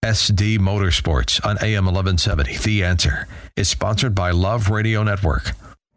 SD Motorsports on AM 1170. The Answer is sponsored by Love Radio Network.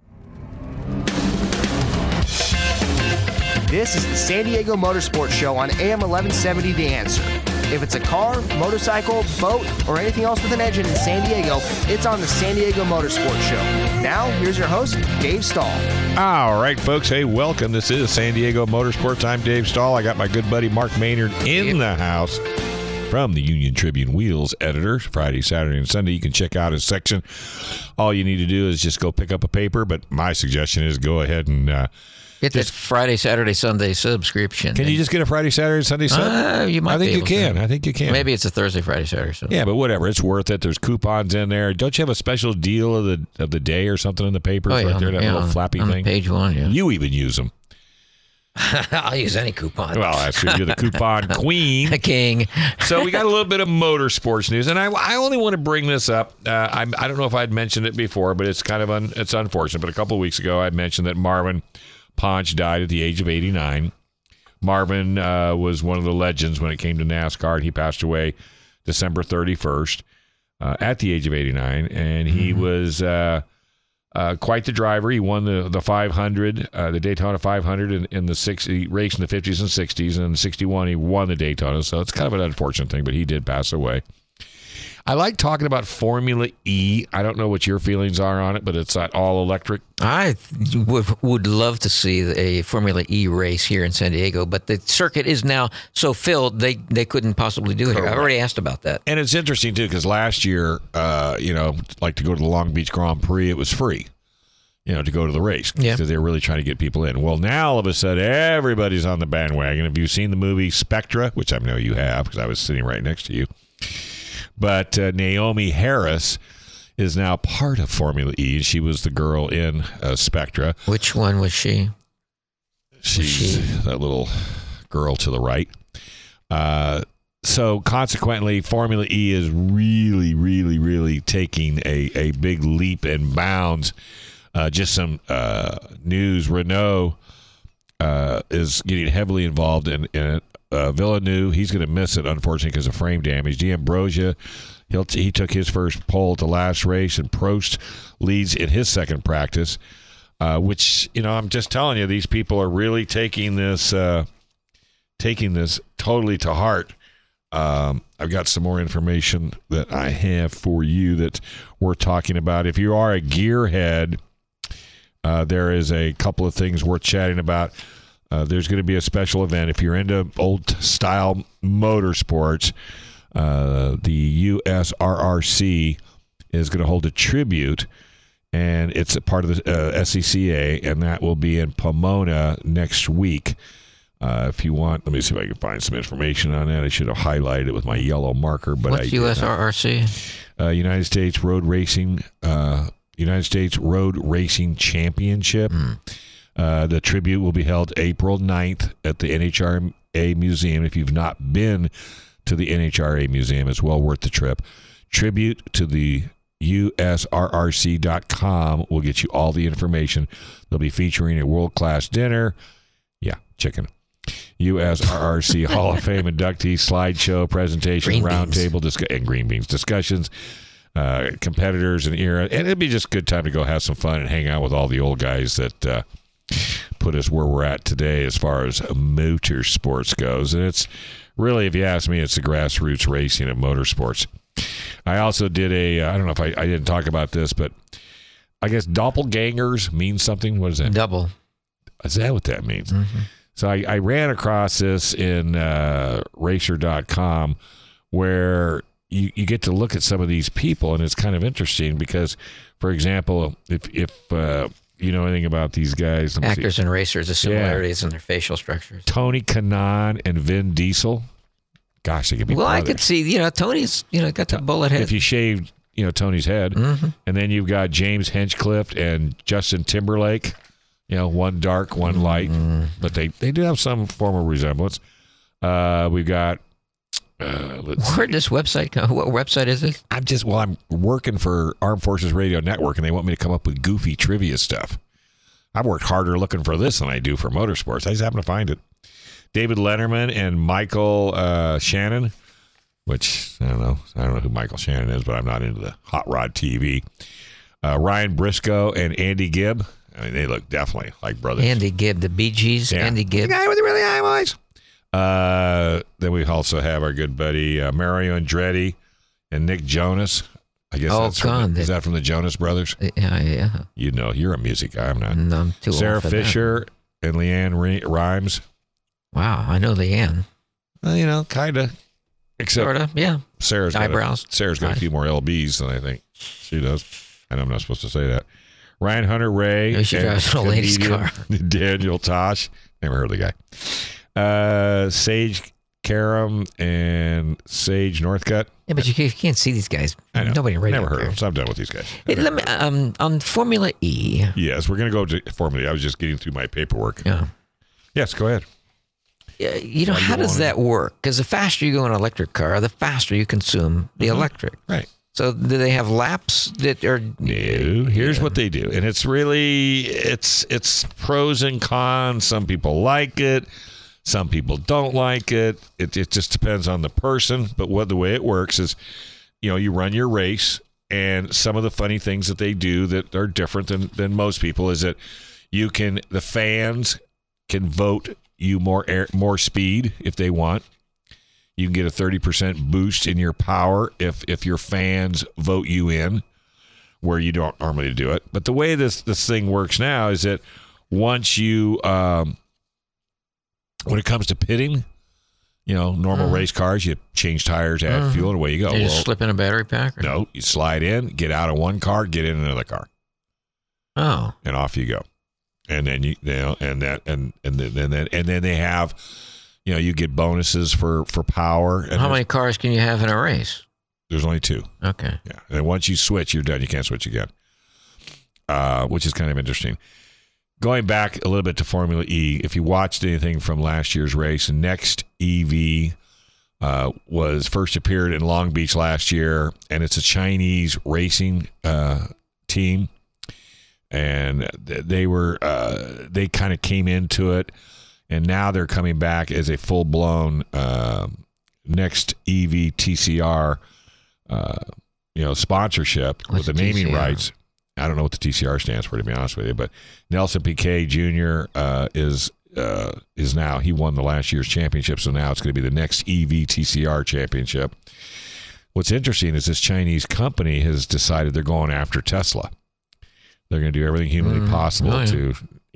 This is the San Diego Motorsports Show on AM 1170 The Answer. If it's a car, motorcycle, boat, or anything else with an engine in San Diego, it's on the San Diego Motorsports Show. Now, here's your host, Dave Stahl. All right, folks. Hey, welcome. This is San Diego Motorsports. I'm Dave Stahl. I got my good buddy Mark Maynard in the house from the Union Tribune Wheels editor. Friday, Saturday, and Sunday. You can check out his section. All you need to do is just go pick up a paper, but my suggestion is go ahead and get that Friday, Saturday, Sunday subscription. Can you just get a Friday, Saturday, Sunday sub? You might. I think you can. I think you can. Maybe it's a Thursday, Friday, Saturday, Sunday. Yeah, but whatever. It's worth it. There's coupons in there. Don't you have a special deal of the day or something in the papers right there? That little flappy thing. Page one. Yeah. You even use them. I'll use any coupon. Well, that's true. You're the coupon queen. King. So we got a little bit of motorsports news, and I only want to bring this up. I don't know if I'd mentioned it before, but it's kind of it's unfortunate. But a couple of weeks ago, I mentioned that Marvin Ponch died at the age of 89. Marvin was one of the legends when it came to NASCAR, and he passed away December 31st at the age of 89. And he was quite the driver. He won the 500, the Daytona 500 in the 60s. He raced in the 50s and 60s, and in 61 he won the Daytona. So it's kind of an unfortunate thing, but he did pass away. I like talking about Formula E. I don't know what your feelings are on it, but it's that all-electric. I would love to see a Formula E race here in San Diego, but the circuit is now so filled they couldn't possibly do it here. I already asked about that. And it's interesting, too, because last year, like to go to the Long Beach Grand Prix, it was free, to go to the race. Because they were really trying to get people in. Well, now, all of a sudden, everybody's on the bandwagon. Have you seen the movie Spectra? Which I know you have, because I was sitting right next to you. But Naomi Harris is now part of Formula E. She was the girl in Spectra. Which one was she? She's that little girl to the right. So consequently, Formula E is really, really, really taking a big leap and bounds. Just some news. Renault is getting heavily involved in it. Villeneuve, he's going to miss it, unfortunately, because of frame damage. D'Ambrosio, he took his first pole at the last race, and Prost leads in his second practice, which, I'm just telling you, these people are really taking this totally to heart. I've got some more information that I have for you that we're talking about. If you are a gearhead, there is a couple of things worth chatting about. There's going to be a special event. If you're into old-style motorsports, the USRRC is going to hold a tribute, and it's a part of the SCCA, and that will be in Pomona next week. If you want, let me see if I can find some information on that. I should have highlighted it with my yellow marker, but what's USRRC? United States Road Racing Championship. The tribute will be held April 9th at the NHRA Museum. If you've not been to the NHRA Museum, it's well worth the trip. Tribute to the USRRC.com will get you all the information. They'll be featuring a world-class dinner. Yeah, chicken. USRRC Hall of Fame inductee slideshow, presentation, roundtable, and green beans discussions, competitors and era. And it'd be just a good time to go have some fun and hang out with all the old guys that put us where we're at today as far as motorsports goes. And it's really, if you ask me, it's the grassroots racing of motorsports. I also did I don't know if I didn't talk about this, but I guess doppelgangers means something. What is that? Double. Is that what that means? Mm-hmm. So I ran across this in racer.com where you get to look at some of these people, and it's kind of interesting because, for example, if you know anything about these guys. Actors and racers, the similarities in their facial structures. Tony Kanaan and Vin Diesel. Gosh, they could be brothers. I could see, Tony's, got the bullet head. If you shaved, Tony's head. Mm-hmm. And then you've got James Hinchcliffe and Justin Timberlake. One dark, one light. But they do have some form of resemblance. We've got... Where'd this website come? What website is this? I'm working for Armed Forces Radio Network, and they want me to come up with goofy trivia stuff. I've worked harder looking for this than I do for motorsports. I just happen to find it. David Letterman and Michael Shannon which I don't know who Michael Shannon is, but I'm not into the hot rod TV. Ryan Briscoe and Andy Gibb. I mean, they look definitely like brothers. Andy Gibb, the Bee Gees. Yeah. Andy Gibb. The guy with the really high voice. Then we also have our good buddy Mario Andretti and Nick Jonas. I guess is that from the Jonas Brothers? Yeah. You know, you're a music guy. I'm not. No, I'm too Sarah old for Fisher and Leanne Rhymes. Wow, I know Leanne. Well, kind of. Except Sort of, yeah. Sarah's eyebrows. Got a few more LBs than I think she does. And I'm not supposed to say that. Ryan Hunter-Ray. Maybe she drives a lady's car. Daniel Tosh. Never heard of the guy. Sage Karam and Sage Northcutt. Yeah, but you can't see these guys. I know. Nobody radio Never heard of cares. them, so I'm done with these guys. Hey, let me, on Formula E. Yes, we're going to go to Formula E. I was just getting through my paperwork. Yeah. Yes, go ahead. How does that work? Because the faster you go in an electric car, the faster you consume the electric. Right. So do they have laps that are... No. Here's what they do. And it's really, it's pros and cons. Some people like it. Some people don't like it. It just depends on the person. But the way it works is, you run your race, and some of the funny things that they do that are different than most people is that the fans can vote you more speed if they want. You can get a 30% boost in your power if your fans vote you in, where you don't normally do it. But the way this thing works now is that once you when it comes to pitting, normal race cars, you change tires, add fuel, and away you go. You just slip in a battery pack? No, you slide in, get out of one car, get in another car. Oh. And off you go. And then and then they have, you get bonuses for power. And how many cars can you have in a race? There's only 2. Okay. Yeah. And once you switch, you're done. You can't switch again. Which is kind of interesting. Going back a little bit to Formula E, if you watched anything from last year's race, Next EV was first appeared in Long Beach last year, and it's a Chinese racing team. And they kind of came into it, and now they're coming back as a full-blown Next EV TCR, sponsorship with the naming rights. I don't know what the TCR stands for, to be honest with you, but Nelson Piquet Jr. is now, he won the last year's championship, so now it's going to be the Next EV TCR championship. What's interesting is this Chinese company has decided they're going after Tesla. They're going to do everything humanly possible to,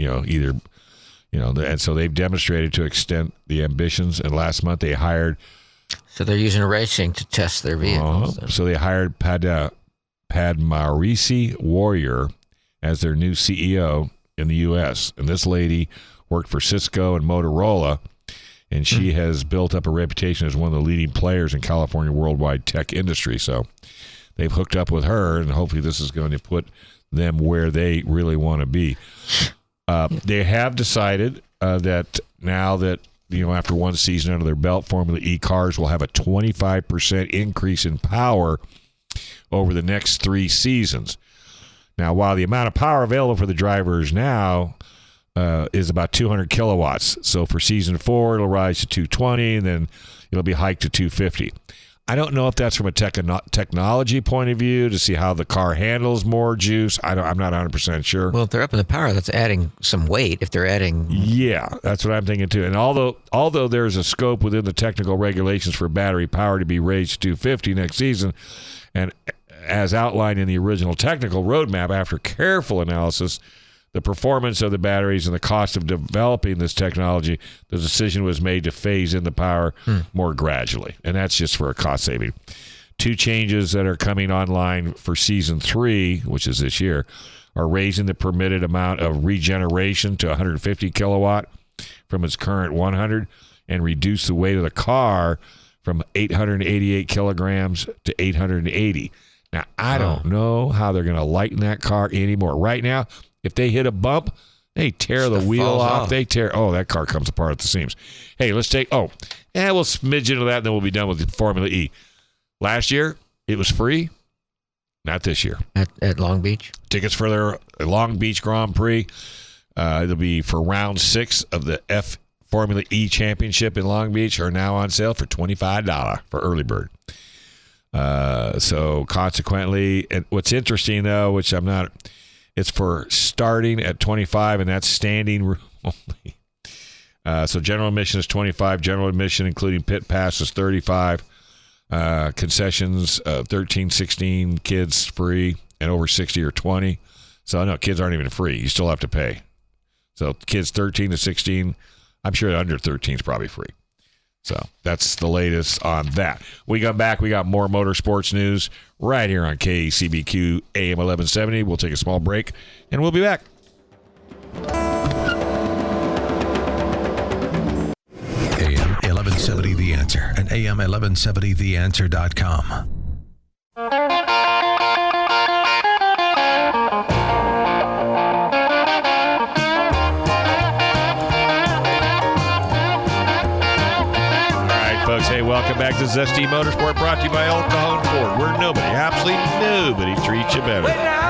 and so they've demonstrated to extend the ambitions. And last month they hired. So they're using racing to test their vehicles. So they hired Padmarisi Warrior as their new CEO in the U.S. And this lady worked for Cisco and Motorola, and she has built up a reputation as one of the leading players in California worldwide tech industry. So they've hooked up with her, and hopefully this is going to put them where they really want to be. They have decided that now that, after one season under their belt, Formula E cars will have a 25% increase in power over the next 3 seasons. Now, while the amount of power available for the drivers now is about 200 kilowatts. So for season 4, it'll rise to 220, and then it'll be hiked to 250. I don't know if that's from a technology point of view to see how the car handles more juice. I'm not 100% sure. Well, if they're up in the power, that's adding some weight. If they're adding... Yeah, that's what I'm thinking too. And although there's a scope within the technical regulations for battery power to be raised to 250 next season, and as outlined in the original technical roadmap, after careful analysis, the performance of the batteries and the cost of developing this technology, the decision was made to phase in the power more gradually. And that's just for a cost saving. 2 changes that are coming online for season 3, which is this year, are raising the permitted amount of regeneration to 150 kilowatt from its current 100, and reduce the weight of the car from 888 kilograms to 880. Now, I don't know how they're going to lighten that car anymore. Right now, if they hit a bump, they tear the wheel off. They tear. Oh, that car comes apart at the seams. Hey, let's take. We'll smidge into that, and then we'll be done with the Formula E. Last year, it was free. Not this year. At Long Beach? Tickets for their Long Beach Grand Prix. It'll be for round 6 of the Formula E Championship in Long Beach are now on sale for $25 for early bird. So consequently, and what's interesting though, which I'm not, it's for starting at 25, and that's standing room only. So general admission is 25. General admission, including pit pass, is 35. Concessions, 13, 16, kids free, and over 60 or 20. So no, kids aren't even free. You still have to pay. So kids 13 to 16, I'm sure under 13 is probably free. So that's the latest on that. We got back. We got more motorsports news right here on KCBQ AM 1170. We'll take a small break, and we'll be back. AM 1170 The Answer and AM 1170theanswer.com. Folks, hey, welcome back to Zesty Motorsport, brought to you by El Cajon Ford, where nobody, absolutely nobody treats you better.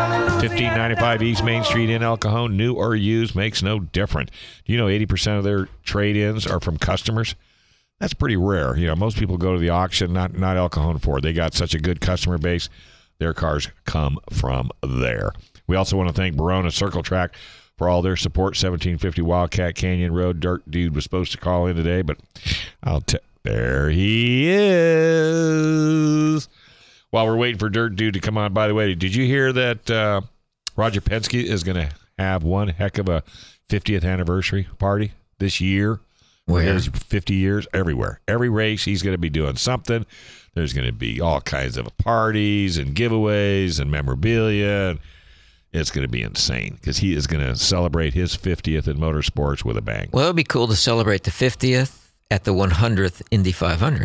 1595 East Main Street in El Cajon, new or used, makes no difference. Do you know 80% of their trade-ins are from customers? That's pretty rare. You know, most people go to the auction, not El Cajon Ford. They got such a good customer base. Their cars come from there. We also want to thank Barona Circle Track for all their support. 1750 Wildcat Canyon Road. Dirt Dude was supposed to call in today, but there he is. While we're waiting for Dirt Dude to come on, by the way, did you hear that Roger Penske is going to have one heck of a 50th anniversary party this year? Where? His 50 years, everywhere. Every race, he's going to be doing something. There's going to be all kinds of parties and giveaways and memorabilia. It's going to be insane because he is going to celebrate his 50th in motorsports with a bang. Well, it would be cool to celebrate the 50th at the 100th Indy 500.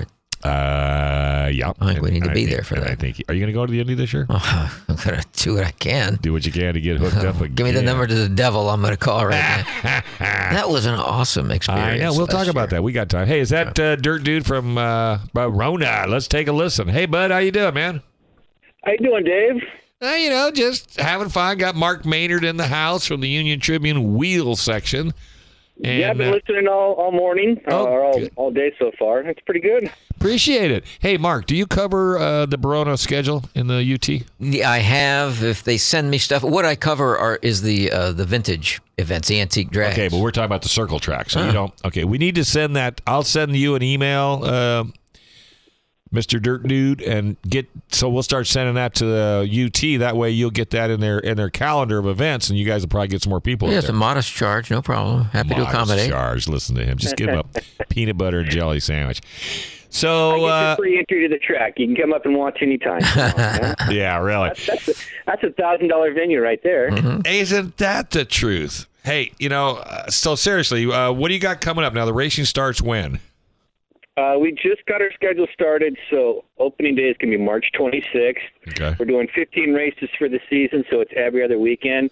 Yeah. I think we need to be there for that. I think. Are you going to go to the Indy this year? Oh, I'm going to do what I can. Do what you can to get hooked up again. Give me the number to the devil. I'm going to call right now. That was an awesome experience. I know. We'll talk about that. We got time. Hey, is that Dirt Dude from Rona? Let's take a listen. Hey, bud. How you doing, man? How you doing, Dave? You know, just having fun. Got Mark Maynard in the house from the Union Tribune wheel section. And, yeah, I've been listening all morning, or all day so far. It's pretty good. Appreciate it. Hey, Mark, do you cover the Barona schedule in the UT? Yeah, I have. If they send me stuff, what I cover is the vintage events, the antique drags. Okay, but we're talking about the circle track, so you don't. Okay, we need to send that. I'll send you an email, Mr. Dirt Dude, and so we'll start sending that to the UT. That way you'll get that in their calendar of events, and you guys will probably get some more people. Yeah, it's a modest charge, no problem. Happy to accommodate. Charge. Listen to him. Just give him a peanut butter and jelly sandwich. So I get free entry to the track. You can come up and watch anytime. Yeah, really. That's $1,000 venue right there. Mm-hmm. Isn't that the truth? Hey, you know, so seriously, what do you got coming up now? The racing starts when? We just got our schedule started, so opening day is going to be March 26th. Okay. We're doing 15 races for the season, so it's every other weekend.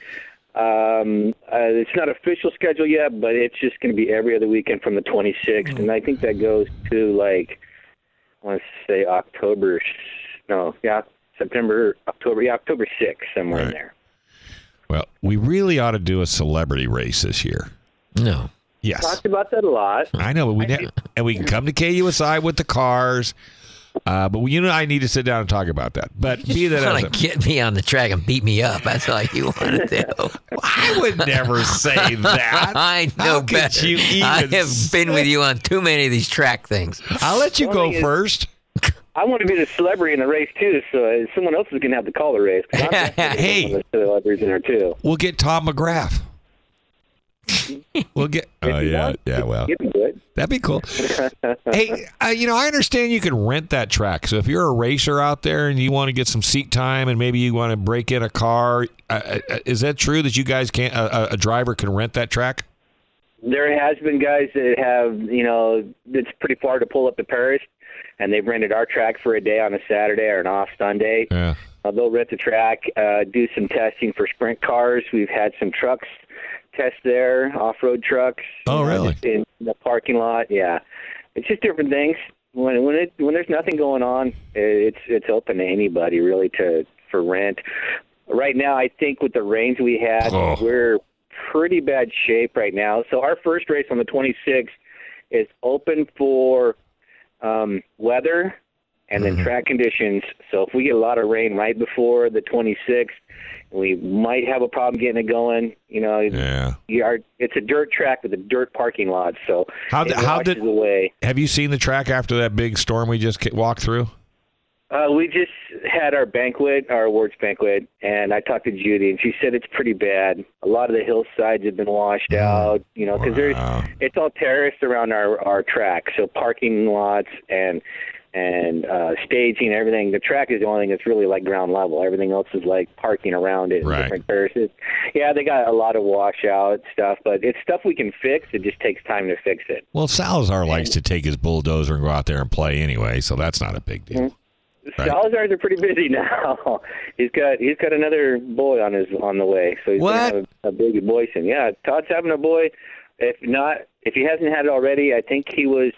It's not official schedule yet, but it's just going to be every other weekend from the 26th, and I think that goes to, like, I want to say October 6th, somewhere in there. Well, we really ought to do a celebrity race this year. No. Yes. Talked about that a lot. I know, but we can come to KUSI with the cars. But I need to sit down and talk about that. But be that as it get me on the track and beat me up. That's all you want to do. I would never say that. I know better. I have been with you on too many of these track things. I'll let you go first. I want to be the celebrity in the race too, so someone else is going to have to call the race. Hey, the celebrities in there too. We'll get Tom McGrath. We'll get. Oh yeah. Well, that'd be cool. Hey, I understand you can rent that track. So if you're a racer out there and you want to get some seat time and maybe you want to break in a car, is that true that you guys can't? A driver can rent that track? There has been guys that have, it's pretty far to pull up to Paris, and they've rented our track for a day on a Saturday or an off Sunday. Yeah. They'll rent the track, do some testing for sprint cars. We've had some trucks test there, off-road trucks. Oh, really? In the parking lot, yeah. It's just different things. When there's nothing going on, it's open to anybody really for rent. Right now, I think with the rains we had, we're pretty bad shape right now. So our first race on the 26th is open for weather and then track conditions. So if we get a lot of rain right before the 26th, we might have a problem getting it going. It's a dirt track with a dirt parking lot, so it washes away. Have you seen the track after that big storm we just walked through? We just had our awards banquet, and I talked to Judy, and she said it's pretty bad. A lot of the hillsides have been washed out, because it's all terraced around our track, so parking lots and staging, everything. The track is the only thing that's really like ground level. Everything else is like parking around it, right. Different terraces. Yeah, they got a lot of washout stuff, but it's stuff we can fix. It just takes time to fix it. Well, Salazar likes to take his bulldozer and go out there and play anyway, so that's not a big deal. Mm-hmm. Right. Salazar's are pretty busy now. He's got another boy on the way, so he's gonna have a baby boy soon. Yeah, Todd's having a boy. If he hasn't had it already, I think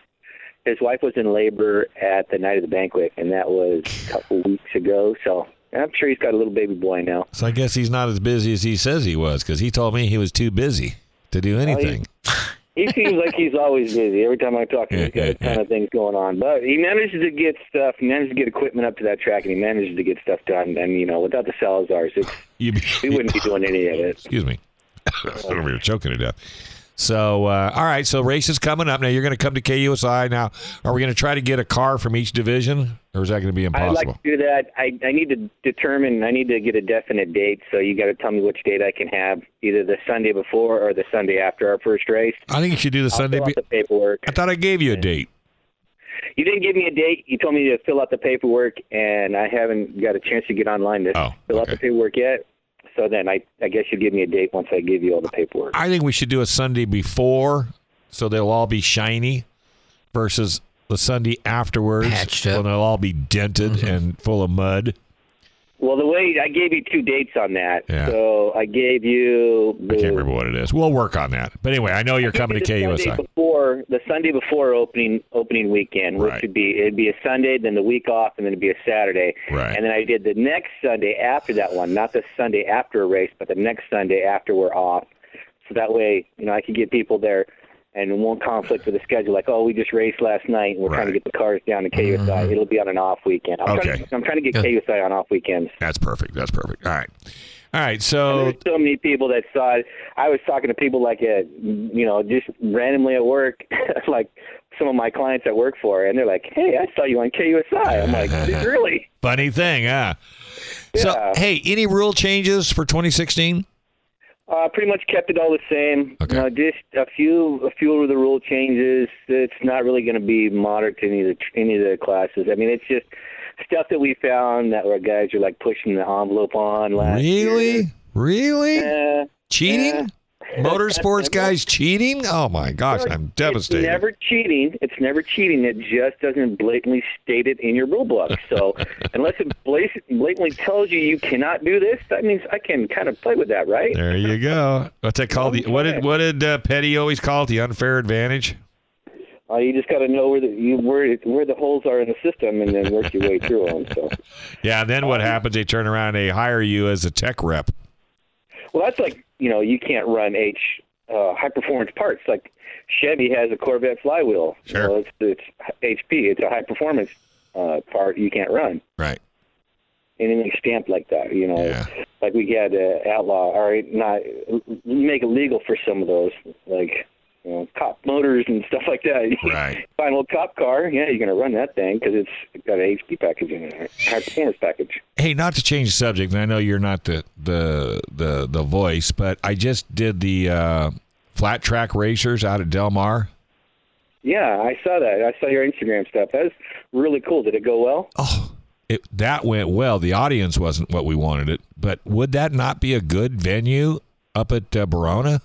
his wife was in labor at the night of the banquet, and that was a couple weeks ago. So I'm sure he's got a little baby boy now. So I guess he's not as busy as he says he was, because he told me he was too busy to do anything. He seems like he's always busy. Every time I talk to him, he's got a ton of things going on. But he manages to get stuff. He manages to get equipment up to that track, and he manages to get stuff done. And, without the Salazars, we wouldn't be doing any of it. Excuse me. We were choking to death. So, all right, so race is coming up. Now, you're going to come to KUSI. Now, are we going to try to get a car from each division, or is that going to be impossible? I'd like to do that. I need to get a definite date, so you got to tell me which date I can have, either the Sunday before or the Sunday after our first race. I think you should do the Sunday. Fill out the paperwork. I thought I gave you a date. You didn't give me a date. You told me to fill out the paperwork, and I haven't got a chance to get online to fill out the paperwork yet. So then I guess you give me a date once I give you all the paperwork. I think we should do a Sunday before, so they'll all be shiny, versus the Sunday afterwards when they'll all be dented and full of mud. Well, the way I gave you 2 dates on that. Yeah. So I gave you I can't remember what it is. We'll work on that. But anyway, I know you're coming to KUSI. The Sunday before opening weekend, which it'd be a Sunday, then the week off, and then it'd be a Saturday. Right. And then I did the next Sunday after that one, not the Sunday after a race, but the next Sunday after we're off. So that way, I could get people there and it won't conflict with the schedule. Like, we just raced last night and we're trying to get the cars down to KUSI. Mm-hmm. It'll be on an off weekend. I'm trying to get KUSI on off weekends. That's perfect. All right, so there's so many people that saw it. I was talking to people like just randomly at work, like some of my clients I work for, and they're like, "Hey, I saw you on KUSI." I'm like, "Really?" Funny thing, huh? Yeah. So, hey, any rule changes for 2016? Pretty much kept it all the same. Okay. Just a few of the rule changes. It's not really going to be moderate to any of the classes. I mean, it's just stuff that we found that where guys are like pushing the envelope on last year. Really? Cheating? Motorsports guys cheating? Oh my gosh, I'm devastated. It's never cheating. It just doesn't blatantly state it in your rule book. So unless it blatantly tells you cannot do this, that means I can kind of play with that, right? There you go. What's that called? What did Petty always call it? The unfair advantage? You just got to know where the holes are in the system and then work your way through them. So. Yeah, then what happens? They turn around and they hire you as a tech rep. Well, that's like, you can't run high-performance parts. Like Chevy has a Corvette flywheel. Sure. It's HP. It's a high-performance part you can't run. Right. Anything stamped like that, Like we had outlaw, not make it legal for some of those, like cop motors and stuff like that. Right. Find a little cop car, you're going to run that thing because it's got an HP package in it, high performance package. Hey, not to change the subject, and I know you're not the voice, but I just did the flat track racers out at Del Mar. Yeah, I saw that. I saw your Instagram stuff. That was really cool. Did it go well? Oh, that went well. The audience wasn't what we wanted it, but would that not be a good venue up at Verona?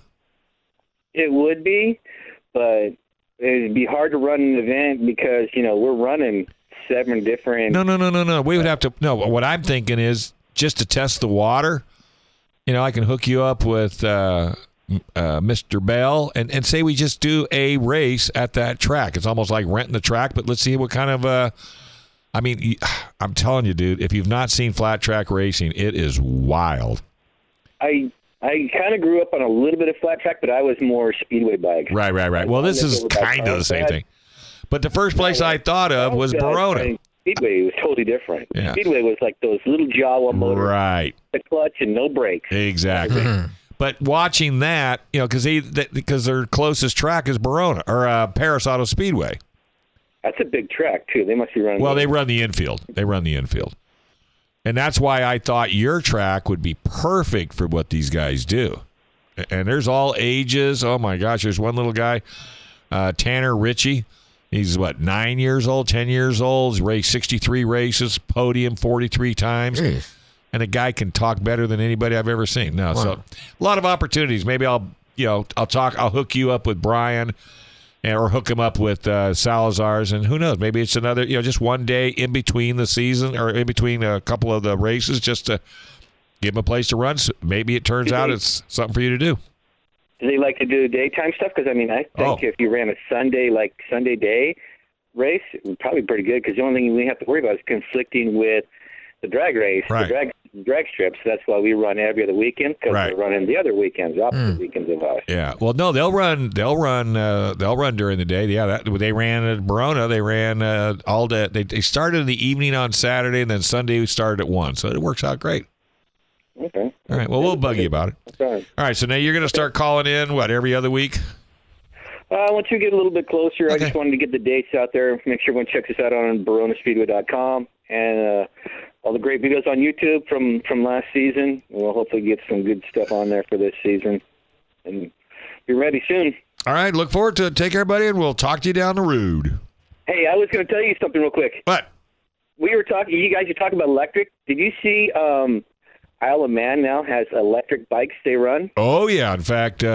It would be, but it'd be hard to run an event because, we're running 7 different... No. We would have to... No, what I'm thinking is just to test the water, I can hook you up with Mr. Bell and say we just do a race at that track. It's almost like renting the track, but let's see what kind of... I'm telling you, dude, if you've not seen flat track racing, it is wild. I kind of grew up on a little bit of flat track, but I was more speedway bike. Right. Well, this is kind of the same thing. But the first place I thought of was Verona. Speedway was totally different. Yeah. Speedway was like those little Jawa motors. Right. The clutch and no brakes. Exactly. But watching that, because their closest track is Verona or Paris Auto Speedway. That's a big track, too. They must be running. Well, they run the infield. And that's why I thought your track would be perfect for what these guys do. And there's all ages. Oh, my gosh. There's one little guy, Tanner Ritchie. He's, 9 years old, 10 years old. He's raced 63 races, podium 43 times. Jeez. And the guy can talk better than anybody I've ever seen. No, So a lot of opportunities. Maybe I'll hook you up with Brian or hook him up with Salazar's, and who knows? Maybe it's another, just one day in between the season or in between a couple of the races, just to give him a place to run. So maybe it turns out it's something for you to do. Do they like to do daytime stuff? Because I think if you ran a Sunday day race, it would probably be pretty good. Because the only thing we have to worry about is conflicting with the drag race, right. the drag strips. That's why we run every other weekend, because right. we're running the other weekends, opposite weekends of us. Yeah. Well, no, they'll run during the day. Yeah, they ran at Verona. They ran all day. They started in the evening on Saturday, and then Sunday we started at 1. So it works out great. Okay. All right. Well, we'll bug you about it. Okay. All right. So now you're going to start calling in, every other week? Once we get a little bit closer, Okay. I just wanted to get the dates out there. Make sure everyone checks us out on BaronaSpeedway.com and all the great videos on YouTube from last season. We'll hopefully get some good stuff on there for this season. And be ready soon. All right. Look forward to it. Take care, buddy, and we'll talk to you down the road. Hey, I was going to tell you something real quick. What? You guys are talking about electric. Did you see Isle of Man now has electric bikes they run? Oh, yeah. In fact,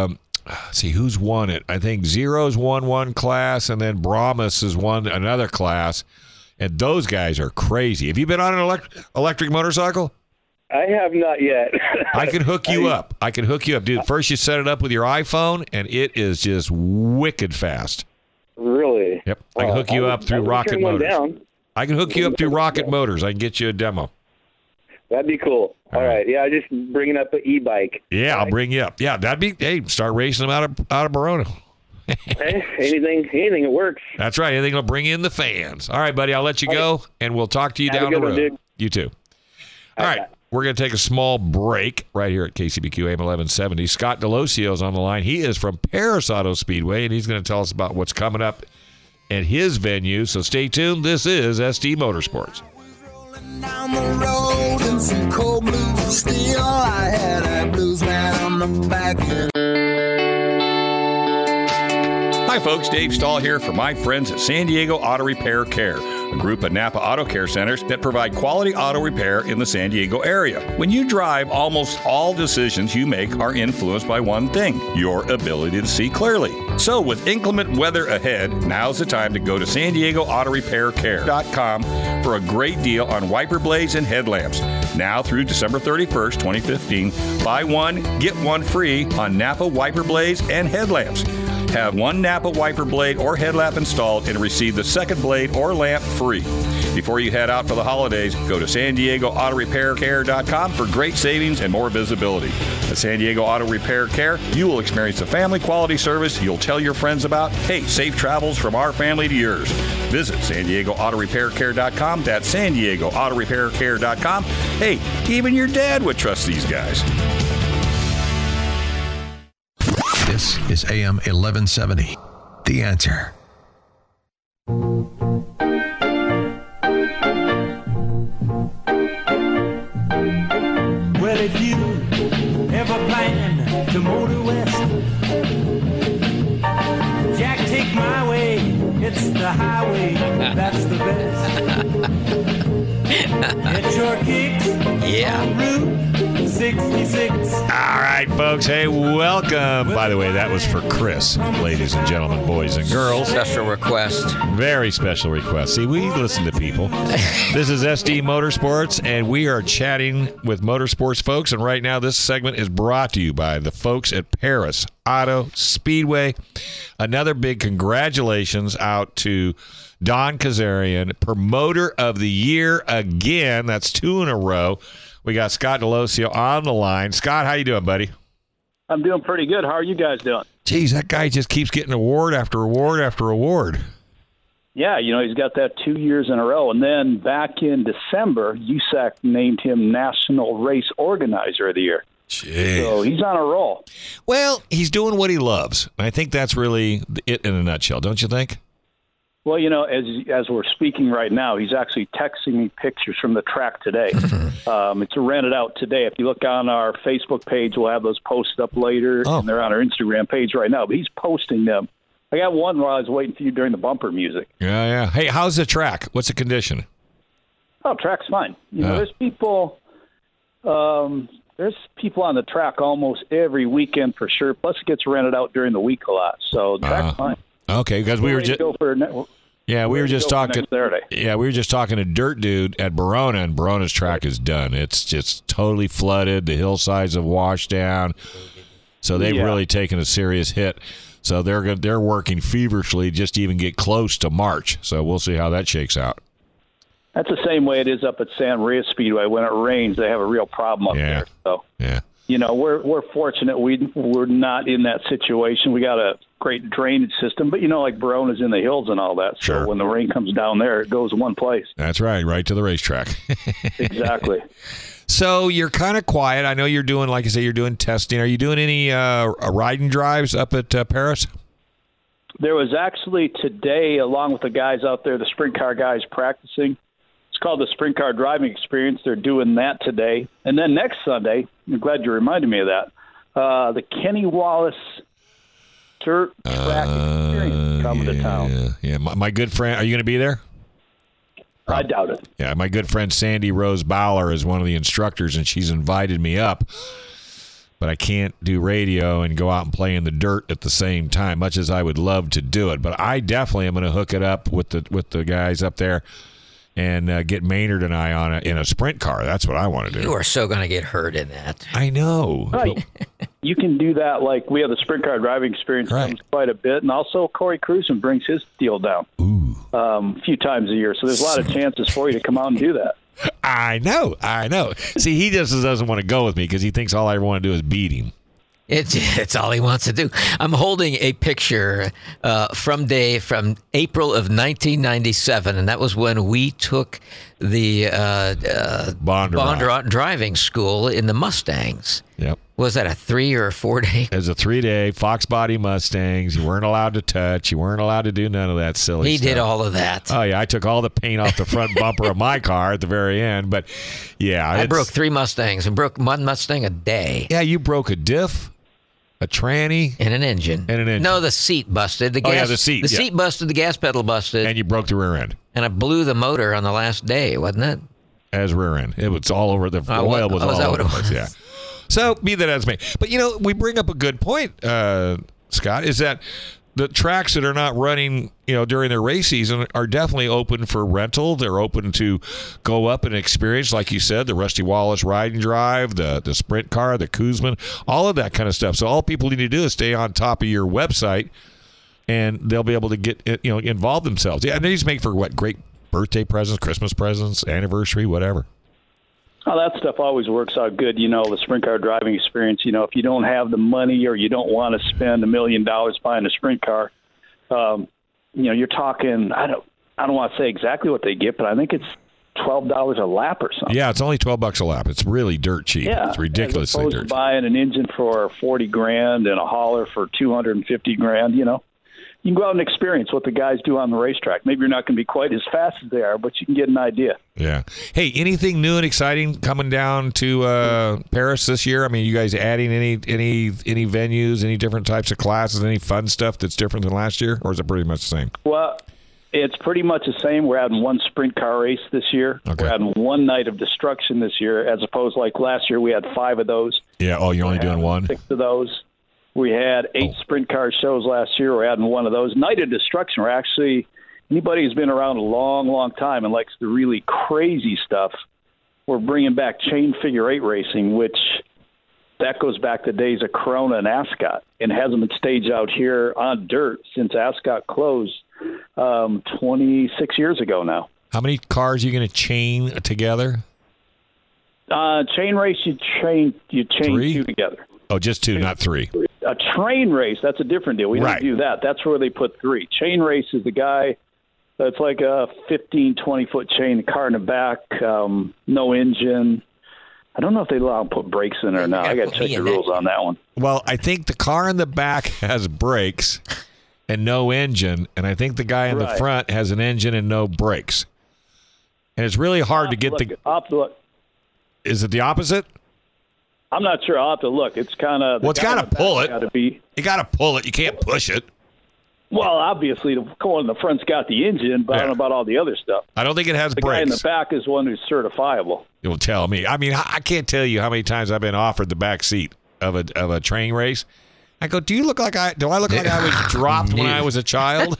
see who's won it. I think Zero's won one class, and then Brahmas has won another class. And those guys are crazy. Have you been on an electric motorcycle? I have not yet. I can hook you up. Dude. First, you set it up with your iPhone, and it is just wicked fast. Really? Yep. I can hook you up through Rocket Motors. I can hook you up through Rocket Motors. I can get you a demo. That'd be cool. All right. Yeah, just bringing up an e-bike. Yeah, I'll bring you up. Yeah, that'd be. Hey, start racing them out of Verona. Hey, anything that works. That's right. Anything will bring in the fans. All right, buddy. I'll let you go, and we'll talk to you down the road. Dude. You too. All right. We're going to take a small break right here at KCBQ AM 1170. Scott Delosio on the line. He is from Paris Auto Speedway, and he's going to tell us about what's coming up at his venue. So stay tuned. This is SD Motorsports. Down the road in some cold blue steel, I had a blues man on the back end. Hi folks, Dave Stahl here for my friends at San Diego Auto Repair Care, a group of Napa Auto Care centers that provide quality auto repair in the San Diego area. When you drive, almost all decisions you make are influenced by one thing, your ability to see clearly. So with inclement weather ahead, now's the time to go to San Diego Auto Repair Care.com for a great deal on wiper blades and headlamps. Now through December 31st, 2015, buy one, get one free on Napa wiper blades and headlamps. Have one Napa wiper blade or headlamp installed and receive the second blade or lamp free. Before you head out for the holidays, go to San Diego Auto Repair Care.com for great savings and more visibility. At San Diego Auto Repair Care, you will experience the family quality service you'll tell your friends about. Hey, safe travels from our family to yours. Visit San Diego Auto Repair Care.com. That's San Diego Auto Repair Care.com. Hey, even your dad would trust these guys. This is AM 1170. The Answer. Well, if you ever plan to motor west, Jack, take my way. It's the highway, that's the best. Get your kicks on Route 66. All right, folks. Hey, welcome. By the way, that was for Chris, ladies and gentlemen, boys and girls. Special request. Very special request. See, we listen to people. This is SD Motorsports, and we are chatting with motorsports folks. And right now, this segment is brought to you by the folks at Paris Auto Speedway. Another big congratulations out to Don Kazarian, Promoter of the Year again. That's 2 in a row. We got Scott Delosio on the line. Scott, how you doing, buddy? I'm doing pretty good. How are you guys doing? Geez, that guy just keeps getting award after award after award. Yeah, he's got that 2 years in a row. And then back in December, USAC named him National Race Organizer of the Year. Jeez. So he's on a roll. Well, he's doing what he loves. I think that's really it in a nutshell, don't you think? Well, as we're speaking right now, he's actually texting me pictures from the track today. It's rented out today. If you look on our Facebook page, we'll have those posted up later, and they're on our Instagram page right now. But he's posting them. I got one while I was waiting for you during the bumper music. Yeah. Hey, how's the track? What's the condition? Oh, track's fine. There's people on the track almost every weekend for sure. Plus, it gets rented out during the week a lot. So the track's fine. Okay, because we were just talking. Saturday. Yeah, we were just talking to Dirt Dude at Verona, and Verona's track is done. It's just totally flooded. The hillsides have washed down, so they've really taken a serious hit. So they're working feverishly just to even get close to March. So we'll see how that shakes out. That's the same way it is up at San Maria Speedway. When it rains, they have a real problem up there. So we're fortunate we're not in that situation. We got a great drainage system, but like Verona's in the hills and all that. So when the rain comes down there, it goes one place. That's right to the racetrack. Exactly. So you're kind of quiet. I know you're doing, like I say, you're doing testing. Are you doing any riding drives up at Paris? There was actually today, along with the guys out there, the sprint car guys practicing. It's called the Sprint Car Driving Experience. They're doing that today. And then next Sunday, I'm glad you reminded me of that, the Kenny Wallace Dirt Track Experience coming to town. Yeah. My good friend, are you going to be there? I doubt it. Yeah, my good friend Sandy Rose Bowler is one of the instructors, and she's invited me up. But I can't do radio and go out and play in the dirt at the same time, much as I would love to do it. But I definitely am going to hook it up with the guys up there and get Maynard and I in a sprint car. That's what I want to do. You are so going to get hurt in that. I know. Right. You can do that. Like we have the Sprint Car Driving Experience comes quite a bit, and also Corey Cruzen brings his deal down a few times a year. So there's a lot of chances for you to come out and do that. I know. See, he just doesn't want to go with me because he thinks all I want to do is beat him. It's all he wants to do. I'm holding a picture from April of 1997, and that was when we took the Bondurant driving school in the Mustangs. Yep. Was that a 3 or a 4 day? It was a 3-day Fox body Mustangs. You weren't allowed to touch. You weren't allowed to do none of that silly stuff. He did all of that. Oh, yeah. I took all the paint off the front bumper of my car at the very end. But, yeah. I broke 3 Mustangs and broke one Mustang a day. Yeah, you broke a diff, a tranny. And an engine. No, the seat busted. The seat. The seat busted. The gas pedal busted. And you broke the rear end. And I blew the motor on the last day, wasn't it? As rear end. It was all over. The oil was all over the place. Yeah. So, be that as may. But, we bring up a good point, Scott, is that the tracks that are not running, during their race season are definitely open for rental. They're open to go up and experience, like you said, the Rusty Wallace Ride and Drive, the Sprint Car, the Koosman, all of that kind of stuff. So, all people need to do is stay on top of your website, and they'll be able to get, involve themselves. Yeah, and they just make for great birthday presents, Christmas presents, anniversary, whatever. Oh, that stuff always works out good. The Sprint Car Driving Experience, if you don't have the money or you don't want to spend $1 million buying a sprint car, you're talking, I don't want to say exactly what they get, but I think it's $12 a lap or something. Yeah, it's only $12 a lap. It's really dirt cheap. Yeah, it's ridiculously dirt cheap. As opposed to buying an engine for $40,000 and a hauler for $250,000, you can go out and experience what the guys do on the racetrack. Maybe you're not going to be quite as fast as they are, but you can get an idea. Yeah. Hey, anything new and exciting coming down to Paris this year? I mean, you guys adding any venues, any different types of classes, any fun stuff that's different than last year, or is it pretty much the same? Well, it's pretty much the same. We're adding one sprint car race this year. Okay. We're adding one night of destruction this year, as opposed to like last year we had 5 of those. Yeah. Oh, you're only doing one? 6 of those. We had 8 sprint car shows last year. We're adding one of those. Night of Destruction, we're actually, anybody who's been around a long, long time and likes the really crazy stuff, we're bringing back chain figure 8 racing, which that goes back to days of Corona and Ascot, and hasn't been staged out here on dirt since Ascot closed 26 years ago now. How many cars are you going to chain together? Chain race, you chain Three? two together. Oh, just two, not three. A train race, that's a different deal. We Right. don't do that. That's where they put three. Chain race is the guy that's like a 15, 20-foot chain, car in the back, no engine. I don't know if they allow them to put brakes in it or not. I got to check the rules on that one. Well, I think the car in the back has brakes and no engine, and I think the guy in the Right. front has an engine and no brakes. And it's really hard to get I'll have to look. Is it the opposite? I'm not sure. I'll have to look. It's kind of. Well, it's got to pull it. Gotta be, You got to pull it. You can't push it. well, obviously, the car in the front's got the engine, but I don't know about all the other stuff. I don't think it has The guy in brakes. the back is one who's certifiable. You'll tell me. I mean, I can't tell you how many times I've been offered the back seat of a train race. I go, do I look like I was dropped when I was a child?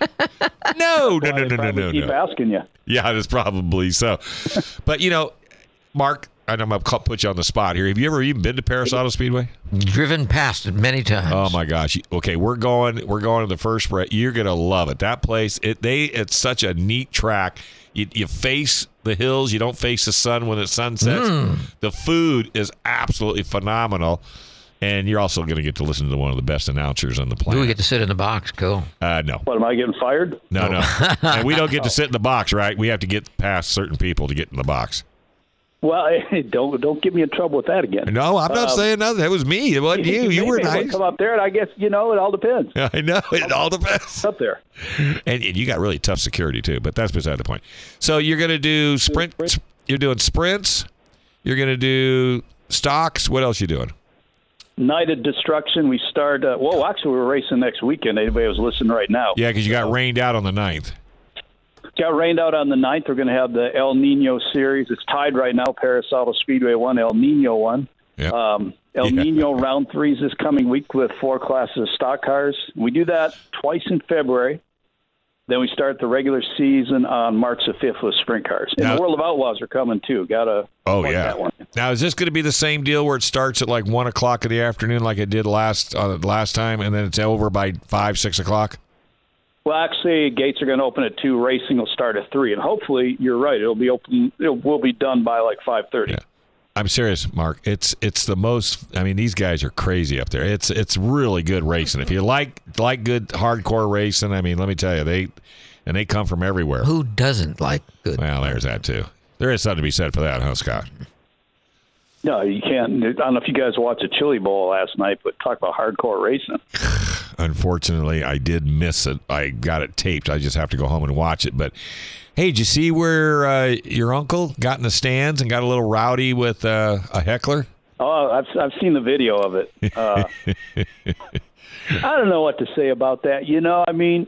No. Keep asking you. Yeah, that's probably so. But Mark, and I'm gonna put you on the spot here. Have you ever even been to Paris Auto Speedway? Driven past it many times. Oh my gosh. Okay, we're going to the first race. You're gonna love it. That place, it's such a neat track. You face the hills. You don't face the sun when the sun sets. The food is absolutely phenomenal. And you're also going to get to listen to one of the best announcers on the planet. Do we get to sit in the box? Cool. No. What, am I getting fired? No. And we don't get to sit in the box, right? We have to get past certain people to get in the box. Well, don't get me in trouble with that again. No, I'm not saying nothing. It was me. It wasn't you. You were nice. Come up there, and I guess, it all depends. I know. It all depends. Up there. And you got really tough security, too, but that's beside the point. So you're going to do sprint. You're doing sprints. You're going to do stocks. What else you doing? Night of Destruction. We start. Actually, we're racing next weekend. Anybody who's listening right now. Yeah, because you got rained out on the 9th. Got rained out on the 9th. We're going to have the El Nino Series. It's tied right now. Paris Auto Speedway 1, El Nino 1. Yep. El Nino Round 3 is this coming week with 4 classes of stock cars. We do that twice in February. Then we start the regular season on March the 5th with sprint cars. And the World of Outlaws are coming, too. That one. Now, is this going to be the same deal where it starts at like 1 o'clock in the afternoon like it did last time, and then it's over by 5, 6 o'clock? Well, actually, gates are going to open at 2. Racing will start at 3. And hopefully, you're right, it'll be open. It will be done by like 5:30. Yeah. I'm serious, Mark. It's the most. I mean, these guys are crazy up there. It's really good racing. If you like good hardcore racing, I mean, let me tell you, they come from everywhere. Who doesn't like good? Well, there's that too. There is something to be said for that, huh, Scott? No, you can't. I don't know if you guys watched the Chili Bowl last night, but talk about hardcore racing. Unfortunately, I did miss it. I got it taped. I just have to go home and watch it. But hey, did you see where your uncle got in the stands and got a little rowdy with a heckler? Oh, I've seen the video of it. I don't know what to say about that. I mean,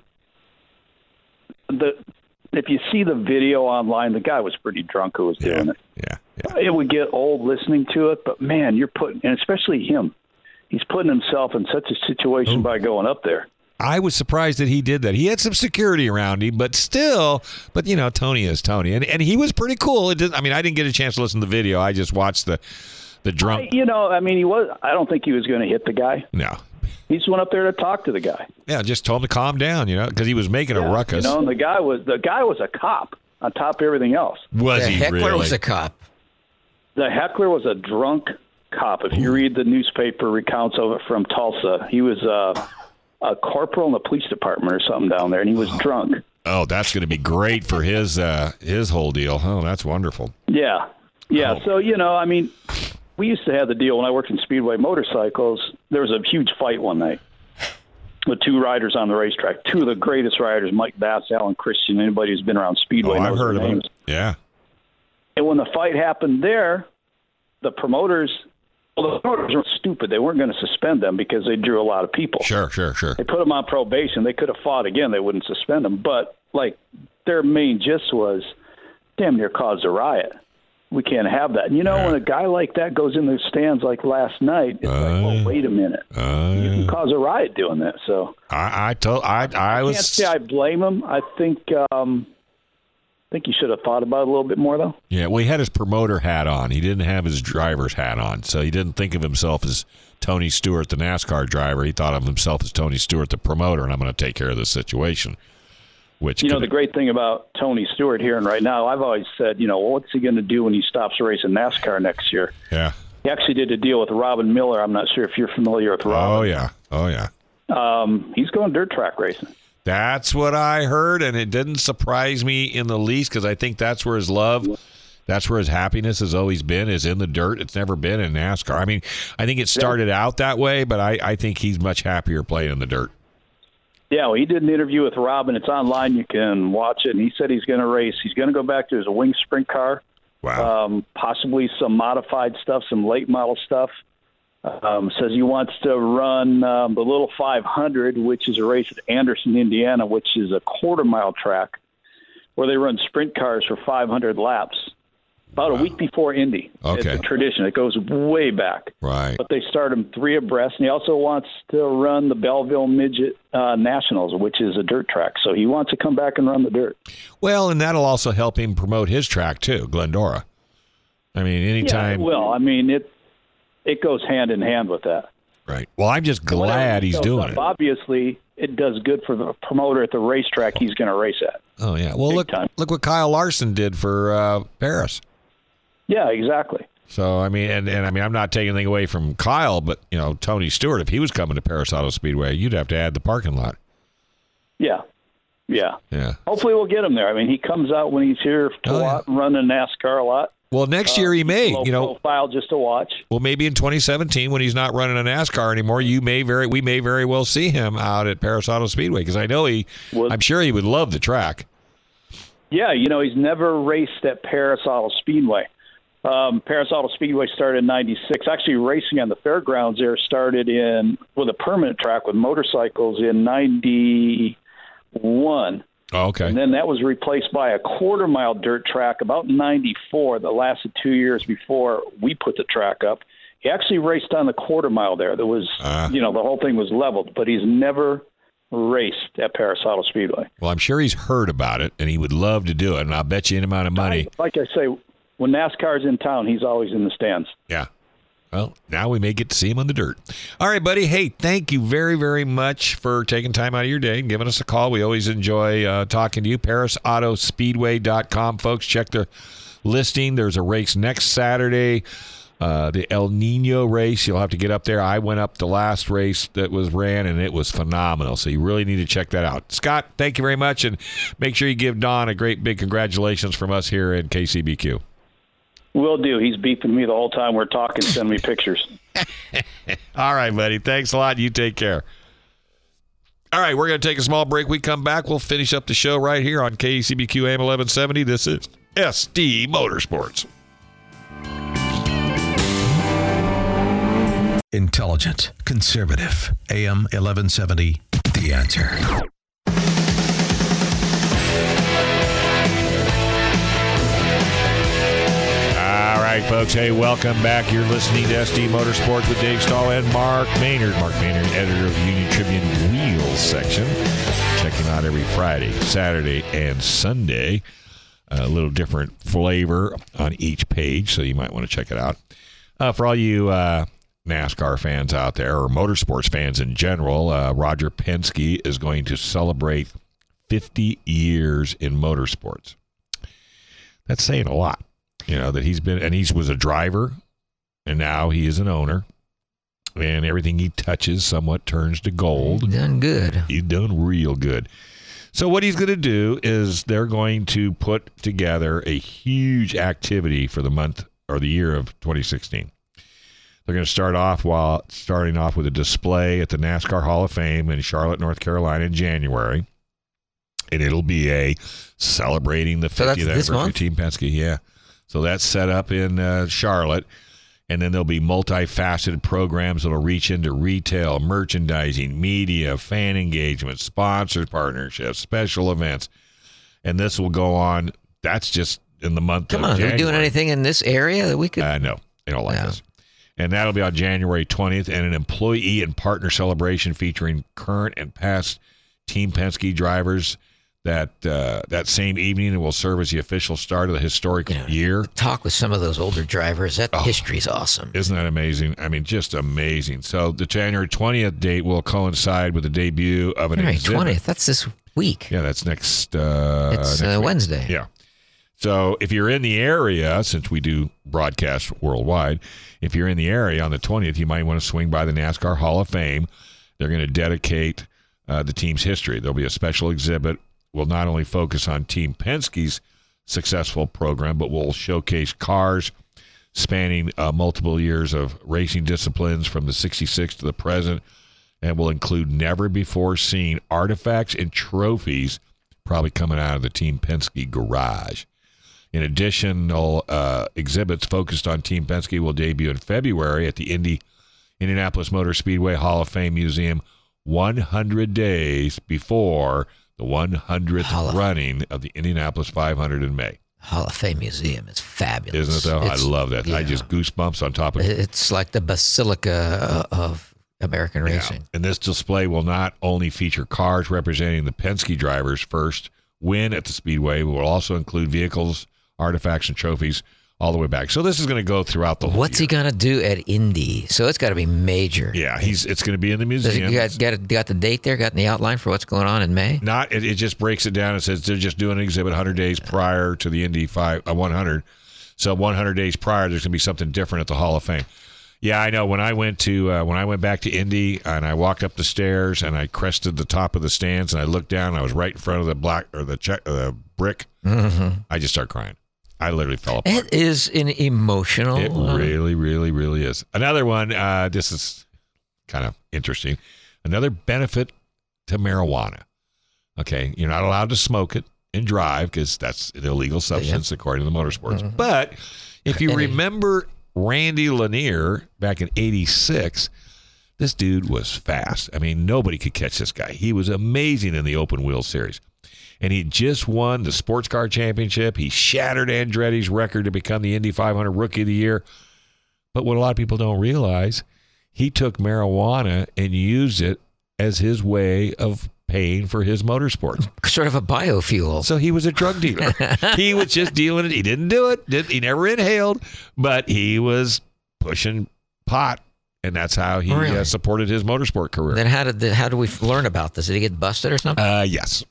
if you see the video online, the guy was pretty drunk who was doing it. Yeah. It would get old listening to it, but man, and especially him, he's putting himself in such a situation by going up there. I was surprised that he did that. He had some security around him, but Tony is Tony, and he was pretty cool. I didn't get a chance to listen to the video. I just watched the drunk. He was. I don't think he was going to hit the guy. No. He just went up there to talk to the guy. Yeah, just told him to calm down, because he was making a ruckus. And the guy was a cop on top of everything else. Was he really? The heckler was a cop. The heckler was a drunk cop. If you read the newspaper recounts of it from Tulsa, he was a corporal in the police department or something down there, and he was drunk. Oh, that's going to be great for his whole deal. Oh, that's wonderful. Yeah. Oh. So, we used to have the deal when I worked in Speedway Motorcycles. There was a huge fight one night with 2 riders on the racetrack. 2 of the greatest riders, Mike Bass, Alan Christian, anybody who's been around Speedway knows I've heard their of names. him. Yeah. And when the fight happened there, the promoters weren't stupid. They weren't going to suspend them because they drew a lot of people. Sure. They put them on probation. They could have fought again. They wouldn't suspend them. But, their main gist was, damn near caused a riot. We can't have that. And, when a guy like that goes in the stands like last night, it's wait a minute. You can cause a riot doing that. So I can't say I blame him. I think he should have thought about it a little bit more, though. Yeah, well, he had his promoter hat on. He didn't have his driver's hat on, so he didn't think of himself as Tony Stewart, the NASCAR driver. He thought of himself as Tony Stewart, the promoter, and I'm going to take care of this situation. Which the great thing about Tony Stewart here and right now, I've always said, what's he going to do when he stops racing NASCAR next year? Yeah. He actually did a deal with Robin Miller. I'm not sure if you're familiar with Robin. Oh, yeah. He's going dirt track racing. That's what I heard, and it didn't surprise me in the least because I think that's where his love, that's where his happiness has always been, is in the dirt. It's never been in NASCAR. I mean, I think it started out that way, but I think he's much happier playing in the dirt. Yeah, well, he did an interview with Robin. It's online. You can watch it. And he said he's going to race. He's going to go back to his wing sprint car. Wow. Possibly some modified stuff, some late model stuff. Says he wants to run the Little 500, which is a race at Anderson, Indiana, which is a quarter-mile track where they run sprint cars for 500 laps. About a week before Indy. Okay. It's a tradition. It goes way back. Right. But they start them 3 abreast, and he also wants to run the Belleville Midget Nationals, which is a dirt track. So he wants to come back and run the dirt. Well, and that'll also help him promote his track, too, Glendora. I mean, anytime. Yeah, well, I mean, it goes hand in hand with that. Right. Well, I'm just glad he's doing it. Obviously, it does good for the promoter at the racetrack he's going to race at. Oh, yeah. Well, look what Kyle Larson did for Paris. Yeah, exactly. So, I mean, and I mean, I'm not taking anything away from Kyle, but, Tony Stewart, if he was coming to Paris Auto Speedway, you'd have to add the parking lot. Yeah. Hopefully we'll get him there. I mean, he comes out when he's here to lot and running NASCAR a lot. Well, next year he may, low profile just to watch. Well, maybe in 2017 when he's not running a NASCAR anymore, we may very well see him out at Paris Auto Speedway because I know I'm sure he would love the track. Yeah, he's never raced at Paris Auto Speedway. Paris Auto Speedway started in '96. Actually, racing on the fairgrounds there started with a permanent track with motorcycles in '91. Oh, okay. And then that was replaced by a quarter-mile dirt track about '94 that lasted 2 years before we put the track up. He actually raced on the quarter-mile there. There was, the whole thing was leveled, but he's never raced at Paris Auto Speedway. Well, I'm sure he's heard about it, and he would love to do it, and I'll bet you any amount of money. Like I say, when NASCAR's in town, he's always in the stands. Yeah. Well, now we may get to see him on the dirt. All right, buddy. Hey, thank you very, very much for taking time out of your day and giving us a call. We always enjoy talking to you. ParisAutoSpeedway.com, folks. Check the listing. There's a race next Saturday, the El Nino race. You'll have to get up there. I went up the last race that was ran, and it was phenomenal. So you really need to check that out. Scott, thank you very much, and make sure you give Don a great big congratulations from us here at KCBQ. Will do. He's beeping me the whole time we're talking, sending me pictures. All right, buddy. Thanks a lot. You take care. All right, we're going to take a small break. We come back. We'll finish up the show right here on KCBQ AM 1170. This is SD Motorsports. Intelligent, conservative, AM 1170, The Answer. All right, folks. Hey, welcome back. You're listening to SD Motorsports with Dave Stahl and Mark Maynard. Mark Maynard, editor of the Union Tribune Wheels section. Check him out every Friday, Saturday, and Sunday. A little different flavor on each page, so you might want to check it out. For all you NASCAR fans out there, or motorsports fans in general, Roger Penske is going to celebrate 50 years in motorsports. That's saying a lot. That he's been, and he was a driver, and now he is an owner, and everything he touches somewhat turns to gold. He's done good. He's done real good. So what he's going to do is they're going to put together a huge activity for the month or the year of 2016. They're going to start off with a display at the NASCAR Hall of Fame in Charlotte, North Carolina in January. And it'll be a celebrating the 50th anniversary of Team Penske. Yeah. So that's set up in Charlotte. And then there'll be multifaceted programs that'll reach into retail, merchandising, media, fan engagement, sponsor partnerships, special events. And this will go on. That's just in the month of January. Are we doing anything in this area that we could? No, they don't like this. And that'll be on January 20th, and an employee and partner celebration featuring current and past Team Penske drivers that same evening. It will serve as the official start of the historic year. Talk with some of those older drivers. That history is awesome. Isn't that amazing? I mean, just amazing. So the January 20th date will coincide with the debut of an exhibit. January 20th. That's this week. Yeah, that's next. It's next week. Wednesday. Yeah. So if you're in the area, since we do broadcast worldwide, if you're in the area on the 20th, you might want to swing by the NASCAR Hall of Fame. They're going to dedicate the team's history. There'll be a special exhibit. Will not only focus on Team Penske's successful program, but will showcase cars spanning multiple years of racing disciplines from the 66 to the present, and will include never-before-seen artifacts and trophies probably coming out of the Team Penske garage. In addition, exhibits focused on Team Penske will debut in February at the Indianapolis Motor Speedway Hall of Fame Museum 100 days before the 100th running of the Indianapolis 500 in May. Hall of Fame Museum is fabulous. Isn't it, though? I love that. Yeah. I just goosebumps on top of it. It's like the basilica of American racing. And this display will not only feature cars representing the Penske drivers' first win at the Speedway, but will also include vehicles, artifacts, and trophies all the way back. So this is going to go throughout the whole What's year. he going to do at Indy? So it's got to be major. Yeah, it's going to be in the museum. You got the date there? Got the outline for what's going on in May? It just breaks it down and says they're just doing an exhibit 100 days prior to the Indy 100. So 100 days prior, there's going to be something different at the Hall of Fame. Yeah, I know. When I went back to Indy and I walked up the stairs and I crested the top of the stands and I looked down, and I was right in front of the brick. Mm-hmm. I just started crying. I literally fell apart. It is an emotional. It really, really, really is. Another one. This is kind of interesting. Another benefit to marijuana. Okay, you're not allowed to smoke it and drive because that's an illegal substance according to the motorsports. Mm-hmm. But if you remember Randy Lanier back in '86, this dude was fast. I mean, nobody could catch this guy. He was amazing in the open wheel series. And he just won the Sports Car Championship. He shattered Andretti's record to become the Indy 500 Rookie of the Year. But what a lot of people don't realize, he took marijuana and used it as his way of paying for his motorsports. Sort of a biofuel. So he was a drug dealer. He was just dealing it. He didn't do it. He never inhaled, but he was pushing pot. And that's how he supported his motorsport career. Then how do we learn about this? Did he get busted or something? Yes.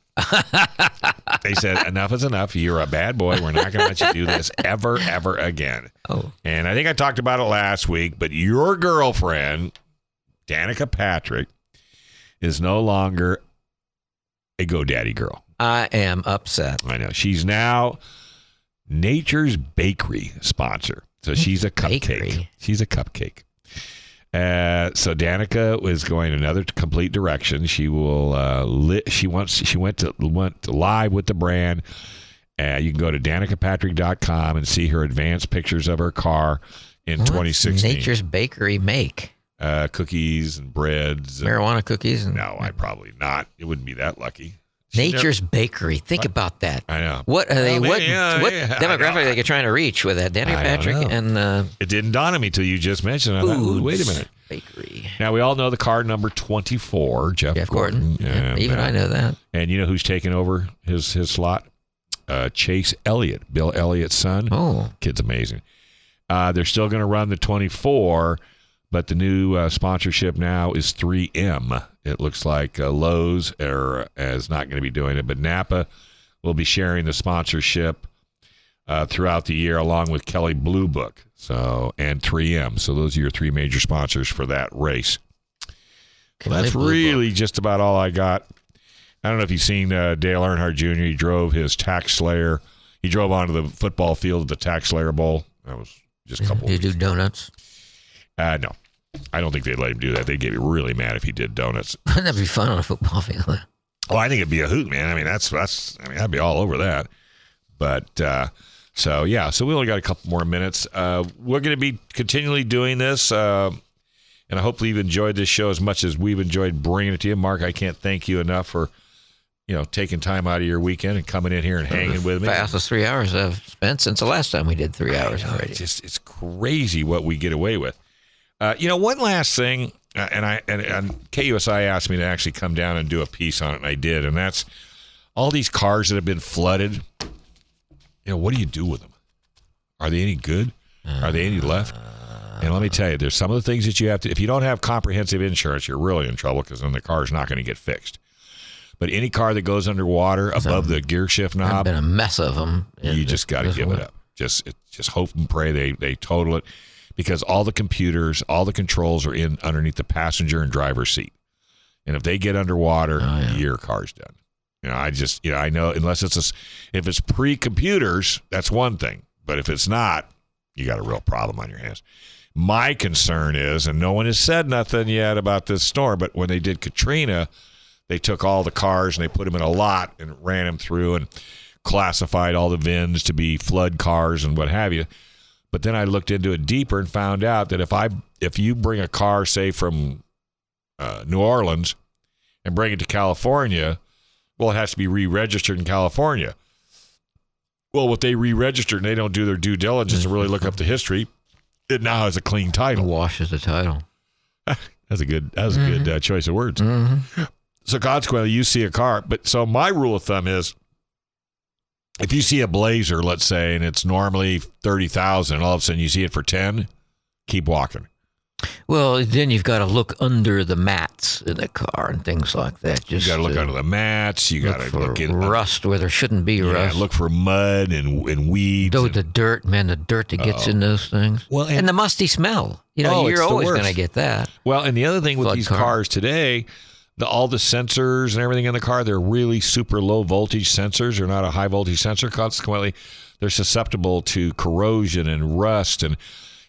They said, enough is enough. You're a bad boy. We're not going to let you do this ever, ever again. Oh. And I think I talked about it last week, but your girlfriend, Danica Patrick, is no longer a GoDaddy girl. I am upset. I know. She's now Nature's Bakery sponsor. So she's a cupcake. Bakery. She's a cupcake. So Danica is going another complete direction. She will. She went live with the brand. You can go to DanicaPatrick.com and see her advanced pictures of her car in 2016. Nature's Bakery make cookies and breads. Marijuana cookies. No, I probably not. It wouldn't be that lucky. Nature's Bakery. Think about that. I know. What are they? What demographic are they trying to reach with that? Danica Patrick and it didn't dawn on me till you just mentioned it. Foods Wait a minute. Bakery. Now we all know the car number 24, Jeff Gordon. Yeah, even I know that. And you know who's taking over his slot? Chase Elliott, Bill Elliott's son. Oh, kid's amazing. They're still going to run the 24. But the new sponsorship now is 3M. It looks like Lowe's is not going to be doing it, but Napa will be sharing the sponsorship throughout the year, along with Kelley Blue Book and 3M. So those are your three major sponsors for that race. Well, that's really just about all I got. I don't know if you've seen Dale Earnhardt Jr. He drove his Tax Slayer. He drove onto the football field of the Tax Slayer Bowl. That was just a couple. Did he do donuts? No, I don't think they'd let him do that. They'd get really mad if he did donuts. That'd be fun on a football field. Oh, I think it'd be a hoot, man. I mean, I'd be all over that. But so we only got a couple more minutes. We're going to be continually doing this, and I hope you've enjoyed this show as much as we've enjoyed bringing it to you. Mark, I can't thank you enough for taking time out of your weekend and coming in here and hanging with me. Fastest 3 hours I've spent since the last time we did 3 hours already. It's crazy what we get away with. One last thing, and KUSI asked me to actually come down and do a piece on it, and I did, and that's all these cars that have been flooded. What do you do with them? Are they any good? Are they any left? And let me tell you, there's some of the things that you have to, if you don't have comprehensive insurance, you're really in trouble because then the car's not going to get fixed. But any car that goes underwater above the gear shift knob, there's been a mess of them. You just got to give it up. Just hope and pray they total it, because all the computers, all the controls are in underneath the passenger and driver's seat. And if they get underwater, your car's done. I know unless if it's pre-computers, that's one thing. But if it's not, you got a real problem on your hands. My concern is, and no one has said nothing yet about this storm, but when they did Katrina, they took all the cars and they put them in a lot and ran them through and classified all the VINs to be flood cars and what have you. But then I looked into it deeper and found out that if you bring a car, say from New Orleans, and bring it to California, well, it has to be re-registered in California. Well, what they re-registered and they don't do their due diligence and really look up the history, it now has a clean title. It washes the title. That's a good choice of words. Mm-hmm. So consequently, you see a car. But so my rule of thumb is, if you see a Blazer, let's say, and it's normally $30,000, and all of a sudden you see it for $10,000, keep walking. Well, then you've got to look under the mats in the car and things like that. You got to look under the mats. You got to look in rust where there shouldn't be rust. Look for mud and weeds. The dirt that gets in those things. Well, and the musty smell. You're always going to get that. Well, and the other thing with these cars today, all the sensors and everything in the car, they're really super low voltage sensors. They're not a high voltage sensor. Consequently, they're susceptible to corrosion and rust, and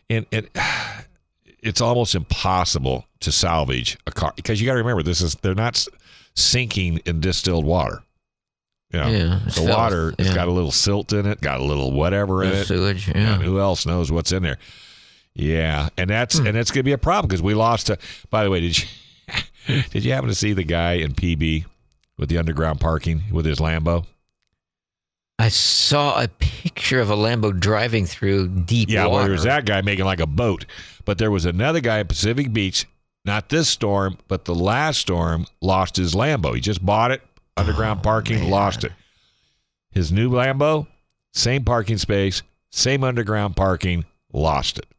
it's almost impossible to salvage a car, because you got to remember they're not sinking in distilled water. The water has got a little silt in it, got a little whatever in it. Sewage. Yeah. And who else knows what's in there? Yeah, and that's going to be a problem, because we lost. By the way, did you happen to see the guy in PB with the underground parking with his Lambo? I saw a picture of a Lambo driving through deep water. Yeah, well, there was that guy making like a boat. But there was another guy at Pacific Beach, not this storm, but the last storm, lost his Lambo. He just bought it, underground parking, lost it. His new Lambo, same parking space, same underground parking, lost it.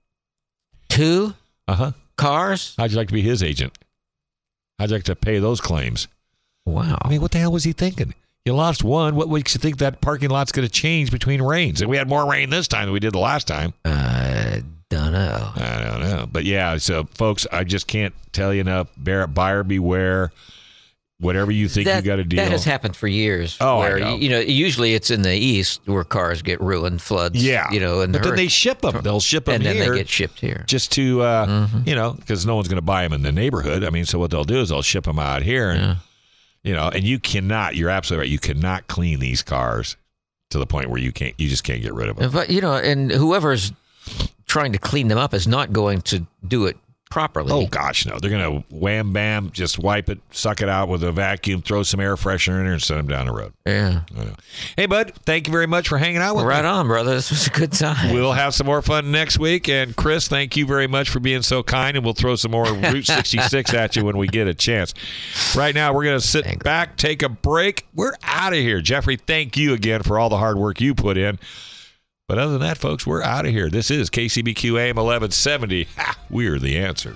2 cars? How'd you like to be his agent? How'd you like to pay those claims? Wow. I mean, what the hell was he thinking? You lost one. What makes you think that parking lot's going to change between rains? And we had more rain this time than we did the last time. I don't know. But yeah, so folks, I just can't tell you enough. Buyer beware. Whatever you think you got to deal. That has happened for years. Oh, where, I know. Usually it's in the east where cars get ruined, floods. Yeah. And but then they ship them. They'll ship them and here. And then they get shipped here. Just to, because no one's going to buy them in the neighborhood. I mean, so what they'll do is they'll ship them out here. And, and you cannot, you're absolutely right, you cannot clean these cars to the point where you just can't get rid of them. But, and whoever's trying to clean them up is not going to do it properly. Oh, gosh, no. They're going to wham, bam, just wipe it, suck it out with a vacuum, throw some air freshener in there, and send them down the road. Yeah. Hey, bud, thank you very much for hanging out with me. Right on, brother. This was a good time. We'll have some more fun next week. And, Chris, thank you very much for being so kind, and we'll throw some more Route 66 at you when we get a chance. Right now, we're going to sit back, take a break. We're out of here. Jeffrey, thank you again for all the hard work you put in. But other than that, folks, we're out of here. This is KCBQ AM 1170. We're the answer.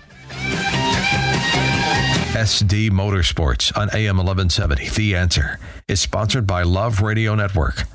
SD Motorsports on AM 1170. The Answer is sponsored by Love Radio Network.